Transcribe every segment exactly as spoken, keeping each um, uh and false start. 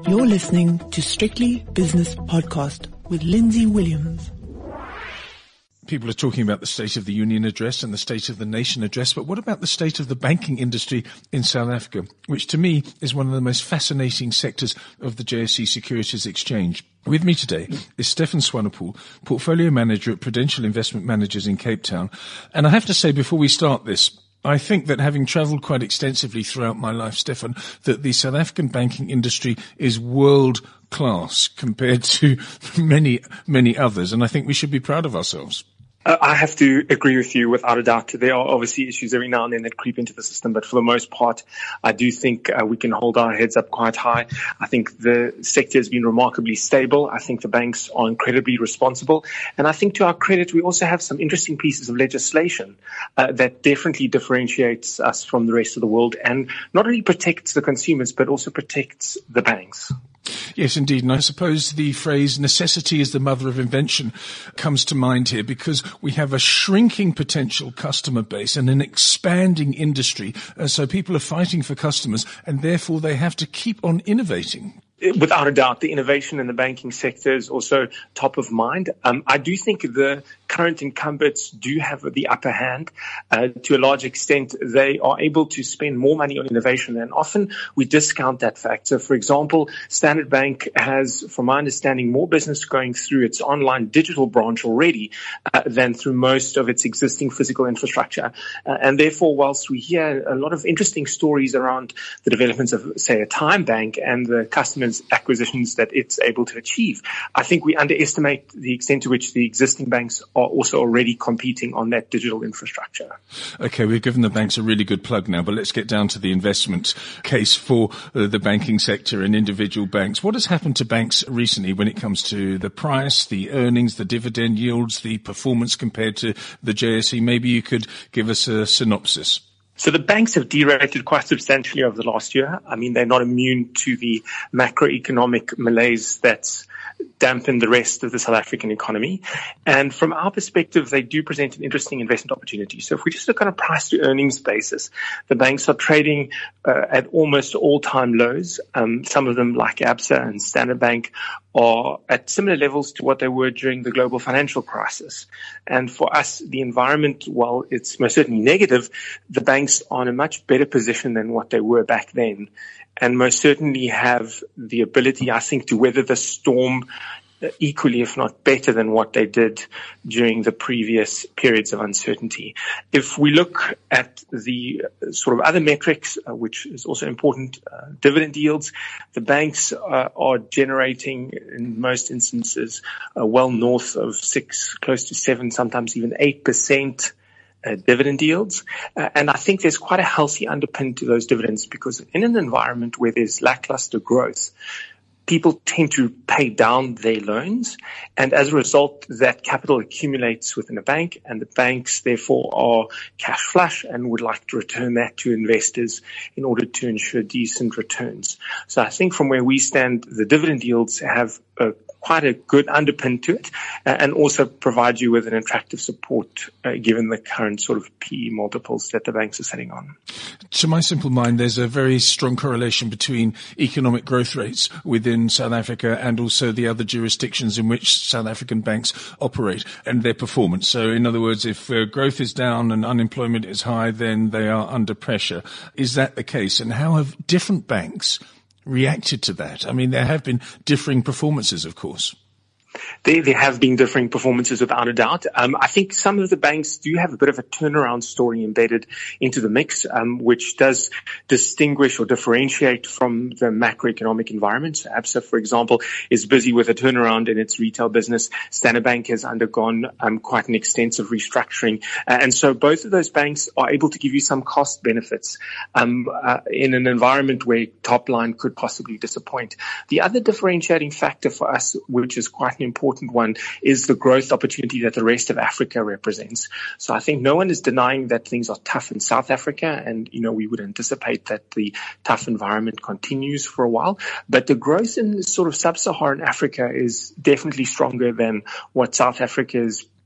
You're listening to Strictly Business Podcast with Lindsay Williams. People are talking about the State of the Union address and the State of the Nation address, but what about the state of the banking industry in South Africa, which to me is one of the most fascinating sectors of the J S E Securities Exchange? With me today is Stefan Swanepoel, Portfolio Manager at Prudential Investment Managers in Cape Town. And I have to say, before we start this, I think that having travelled quite extensively throughout my life, Stefan, that the South African banking industry is world class compared to many, many others. And I think we should be proud of ourselves. Uh, I have to agree with you without a doubt. There are obviously issues every now and then that creep into the system, but for the most part, I do think uh, we can hold our heads up quite high. I think the sector has been remarkably stable. I think the banks are incredibly responsible. And I think to our credit, we also have some interesting pieces of legislation uh, that definitely differentiates us from the rest of the world and not only protects the consumers, but also protects the banks. Yes, indeed. And I suppose the phrase necessity is the mother of invention comes to mind here because we have a shrinking potential customer base and an expanding industry. Uh, so people are fighting for customers and therefore they have to keep on innovating. Without a doubt, the innovation in the banking sector is also top of mind. Um, I do think the current incumbents do have the upper hand. Uh, to a large extent, they are able to spend more money on innovation, and often we discount that fact. So, for example, Standard Bank has, from my understanding, more business going through its online digital branch already uh, than through most of its existing physical infrastructure. Uh, and therefore, whilst we hear a lot of interesting stories around the developments of, say, a Time Bank and the customer acquisitions that it's able to achieve, I think we underestimate the extent to which the existing banks are also already competing on that digital infrastructure. Okay, we've given the banks a really good plug now, but let's get down to the investment case for uh, the banking sector and individual banks. What has happened to banks recently when it comes to the price, the earnings, the dividend yields, the performance compared to the J S E? Maybe you could give us a synopsis. So the banks have derated quite substantially over the last year. I mean, they're not immune to the macroeconomic malaise that's dampened the rest of the South African economy. And from our perspective, they do present an interesting investment opportunity. So if we just look on a price to earnings basis, the banks are trading uh, at almost all-time lows. Um, some of them, like Absa and Standard Bank, are at similar levels to what they were during the global financial crisis. And for us, the environment, while it's most certainly negative, the banks are in a much better position than what they were back then, and most certainly have the ability, I think, to weather the storm equally, if not better, than what they did during the previous periods of uncertainty. If we look at the sort of other metrics, uh, which is also important, uh, dividend yields, the banks uh, are generating, in most instances, uh, well north of six, close to seven, sometimes even eight percent Uh, dividend yields. Uh, and I think there's quite a healthy underpin to those dividends because in an environment where there's lackluster growth, people tend to pay down their loans. And as a result, that capital accumulates within a bank, and the banks therefore are cash flush and would like to return that to investors in order to ensure decent returns. So I think from where we stand, the dividend yields have a quite a good underpin to it, uh, and also provide you with an attractive support uh, given the current sort of P E multiples that the banks are sitting on. To my simple mind, there's a very strong correlation between economic growth rates within South Africa and also the other jurisdictions in which South African banks operate and their performance. So in other words, if uh, growth is down and unemployment is high, then they are under pressure. Is that the case? And how have different banks reacted to that? I mean, there have been differing performances, of course. There, there have been differing performances without a doubt. Um, I think some of the banks do have a bit of a turnaround story embedded into the mix, um, which does distinguish or differentiate from the macroeconomic environment. So Absa, for example, is busy with a turnaround in its retail business. Standard Bank has undergone um, quite an extensive restructuring. Uh, and so both of those banks are able to give you some cost benefits um, uh, in an environment where top line could possibly disappoint. The other differentiating factor for us, which is quite an important one, is the growth opportunity that the rest of Africa represents. So I think no one is denying that things are tough in South Africa, and, you know, we would anticipate that the tough environment continues for a while. But the growth in sort of sub-Saharan Africa is definitely stronger than what South Africa is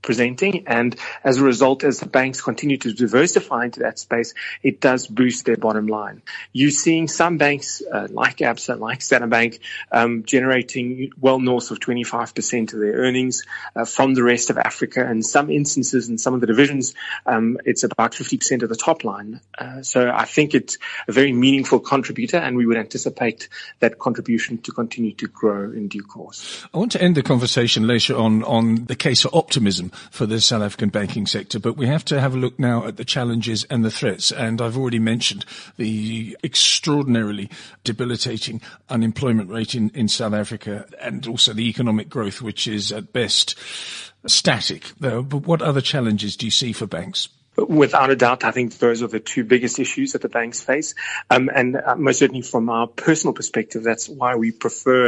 presenting. And as a result, as the banks continue to diversify into that space, it does boost their bottom line. You're seeing some banks uh, like Absa, like Standard Bank, um, generating well north of twenty-five percent of their earnings uh, from the rest of Africa. In some instances, in some of the divisions, um, it's about fifty percent of the top line. Uh, so I think it's a very meaningful contributor, and we would anticipate that contribution to continue to grow in due course. I want to end the conversation later on on the case for optimism for the South African banking sector, but we have to have a look now at the challenges and the threats. And I've already mentioned the extraordinarily debilitating unemployment rate in, in South Africa, and also the economic growth, which is at best static. But what other challenges do you see for banks? Without a doubt, I think those are the two biggest issues that the banks face. Um, and uh, most certainly from our personal perspective, that's why we prefer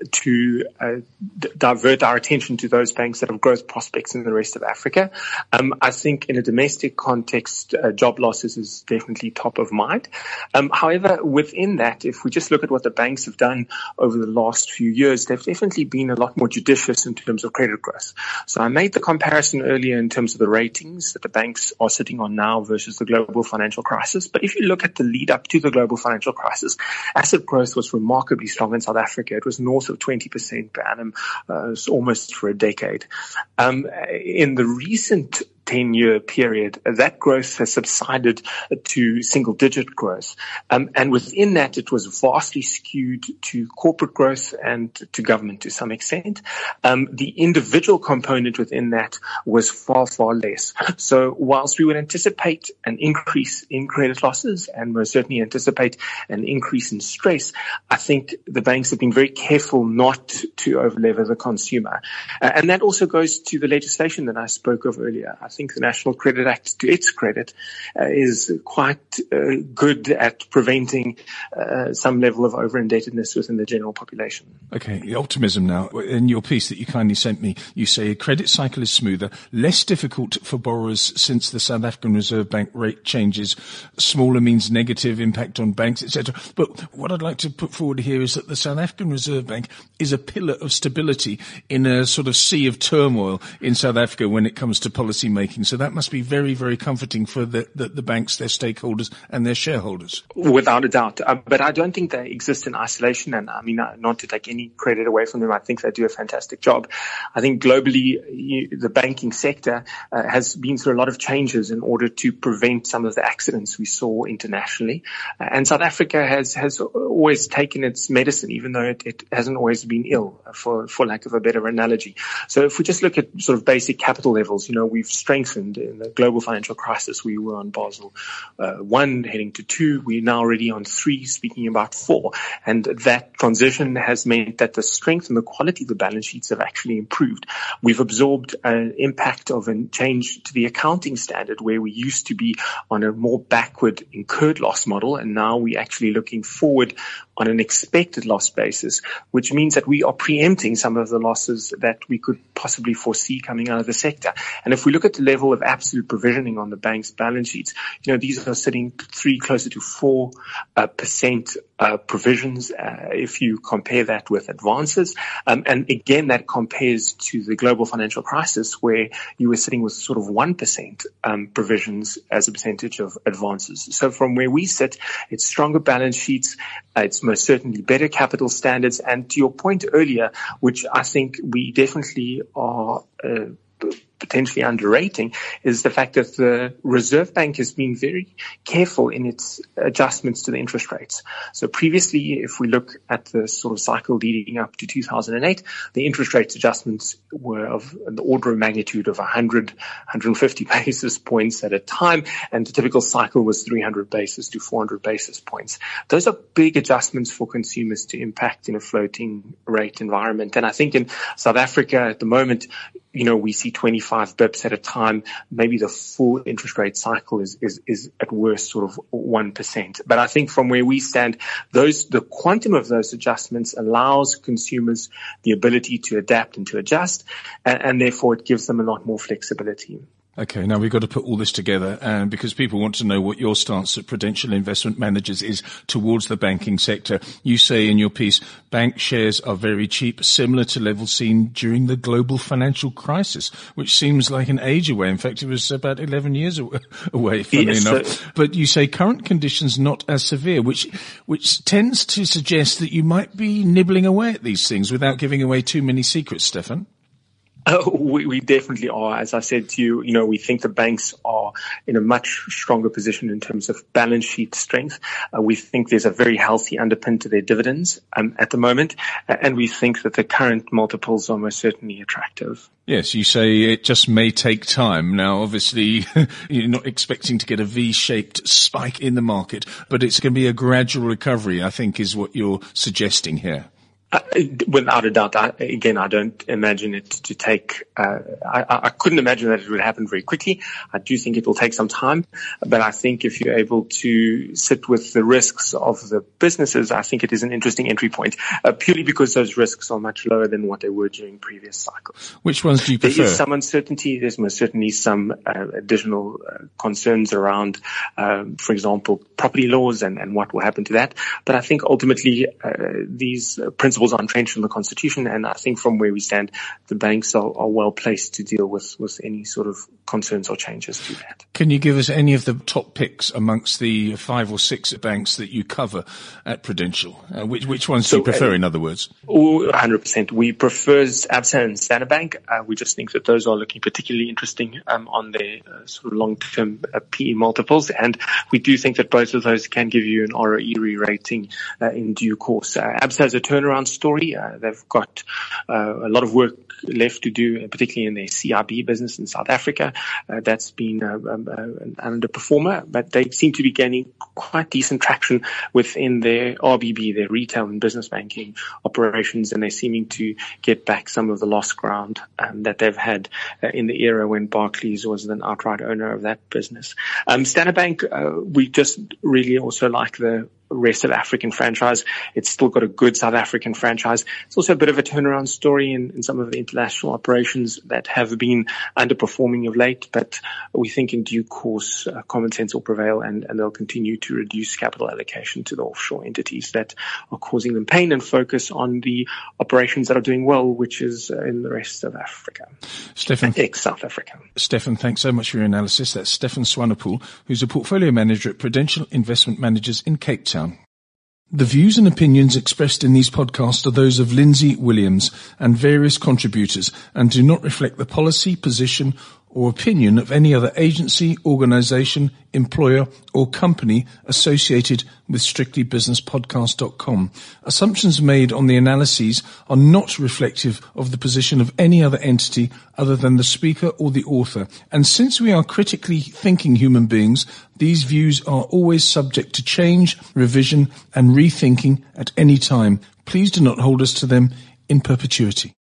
to uh, d- divert our attention to those banks that have growth prospects in the rest of Africa. Um, I think in a domestic context, uh, job losses is definitely top of mind. Um, however, within that, if we just look at what the banks have done over the last few years, they've definitely been a lot more judicious in terms of credit growth. So I made the comparison earlier in terms of the ratings that the banks are sitting on now versus the global financial crisis. But if you look at the lead up to the global financial crisis, asset growth was remarkably strong in South Africa. It was north of twenty percent per annum, uh, almost for a decade. Um, in the recent ten-year period, that growth has subsided to single-digit growth. Um, and within that, it was vastly skewed to corporate growth and to government to some extent. Um, the individual component within that was far, far less. So whilst we would anticipate an increase in credit losses and most certainly anticipate an increase in stress, I think the banks have been very careful not to over-lever the consumer. Uh, and that also goes to the legislation that I spoke of earlier. I think I think the National Credit Act, to its credit, uh, is quite uh, good at preventing uh, some level of over-indebtedness within the general population. Okay, the optimism now. In your piece that you kindly sent me, you say a credit cycle is smoother, less difficult for borrowers since the South African Reserve Bank rate changes, smaller means negative impact on banks, et cetera. But what I'd like to put forward here is that the South African Reserve Bank is a pillar of stability in a sort of sea of turmoil in South Africa when it comes to policy making. So that must be very, very comforting for the, the, the banks, their stakeholders and their shareholders. Without a doubt. Uh, but I don't think they exist in isolation. And I mean, uh, not to take any credit away from them, I think they do a fantastic job. I think globally, you, the banking sector uh, has been through a lot of changes in order to prevent some of the accidents we saw internationally. Uh, and South Africa has, has always taken its medicine, even though it, it hasn't always been ill, for, for lack of a better analogy. So if we just look at sort of basic capital levels, you know, we've strengthened in the global financial crisis. We were on Basel uh, one, heading to two. We're now already on three, speaking about four. And that transition has meant that the strength and the quality of the balance sheets have actually improved. We've absorbed an impact of a change to the accounting standard, where we used to be on a more backward incurred loss model, and now we're actually looking forward on an expected loss basis, which means that we are preempting some of the losses that we could possibly foresee coming out of the sector. And if we look at the level of absolute provisioning on the bank's balance sheets, you know, these are sitting three, closer to four uh, percent uh, provisions, uh, if you compare that with advances. Um, and again, that compares to the global financial crisis, where you were sitting with sort of one percent um, provisions as a percentage of advances. So from where we sit, it's stronger balance sheets, uh, it's most certainly better capital standards. And to your point earlier, which I think we definitely are uh, potentially underrating, is the fact that the Reserve Bank has been very careful in its adjustments to the interest rates. So previously, if we look at the sort of cycle leading up to two thousand eight, the interest rates adjustments were of the order of magnitude of one hundred, one hundred fifty basis points at a time, and the typical cycle was three hundred basis to four hundred basis points. Those are big adjustments for consumers to impact in a floating rate environment. And I think in South Africa at the moment, you know, we see twenty-five bips at a time. Maybe the full interest rate cycle is, is, is at worst sort of one percent. But I think from where we stand, those, the quantum of those adjustments allows consumers the ability to adapt and to adjust, and, and therefore it gives them a lot more flexibility. Okay, now we've got to put all this together, and because people want to know what your stance at Prudential Investment Managers is towards the banking sector. You say in your piece, bank shares are very cheap, similar to levels seen during the global financial crisis, which seems like an age away. In fact, it was about eleven years away, funnily yes, enough. so- But you say current conditions not as severe, which which tends to suggest that you might be nibbling away at these things without giving away too many secrets, Stefan. Uh, we, we definitely are. As I said to you, you know, we think the banks are in a much stronger position in terms of balance sheet strength. Uh, we think there's a very healthy underpin to their dividends um, at the moment, uh, and we think that the current multiples are most certainly attractive. Yes, you say it just may take time. Now, obviously, you're not expecting to get a V-shaped spike in the market, but it's going to be a gradual recovery, I think, is what you're suggesting here. Uh, without a doubt, I, again, I don't imagine it to take, uh, I, I couldn't imagine that it would happen very quickly. I do think it will take some time, but I think if you're able to sit with the risks of the businesses, I think it is an interesting entry point, uh, purely because those risks are much lower than what they were during previous cycles. Which ones do you prefer? There is some uncertainty. There's most certainly some uh, additional uh, concerns around, um, for example, property laws and, and what will happen to that. But I think ultimately uh, these uh, principles are entrenched in the Constitution, and I think from where we stand, the banks are, are well placed to deal with, with any sort of concerns or changes to that. Can you give us any of the top picks amongst the five or six banks that you cover at Prudential? Uh, which, which ones so, do you prefer, uh, in other words? Oh, one hundred percent. We prefer Absa and Standard Bank. Uh, we just think that those are looking particularly interesting um, on their uh, sort of long-term uh, P E multiples, and we do think that both of those can give you an R O E re-rating uh, in due course. Uh, Absa has a turnaround story. Uh, they've got uh, a lot of work left to do, particularly in their C I B business in South Africa. Uh, that's been uh, um, uh, an underperformer, but they seem to be gaining quite decent traction within their R B B, their retail and business banking operations, and they're seeming to get back some of the lost ground um, that they've had uh, in the era when Barclays was an outright owner of that business. Um, Standard Bank, uh, we just really also like the rest of African franchise. It's still got a good South African franchise. It's also a bit of a turnaround story in, in some of the international operations that have been underperforming of late, but we think in due course uh, common sense will prevail, and, and they'll continue to reduce capital allocation to the offshore entities that are causing them pain and focus on the operations that are doing well, which is uh, in the rest of Africa. Stefan, ex-South Africa. Stefan, thanks so much for your analysis. That's Stefan Swanepoel, who's a portfolio manager at Prudential Investment Managers in Cape Town. The views and opinions expressed in these podcasts are those of Lindsay Williams and various contributors and do not reflect the policy, position or opinion of any other agency, organisation, employer or company associated with strictly business podcast dot com. Assumptions made on the analyses are not reflective of the position of any other entity other than the speaker or the author. And since we are critically thinking human beings, these views are always subject to change, revision and rethinking at any time. Please do not hold us to them in perpetuity.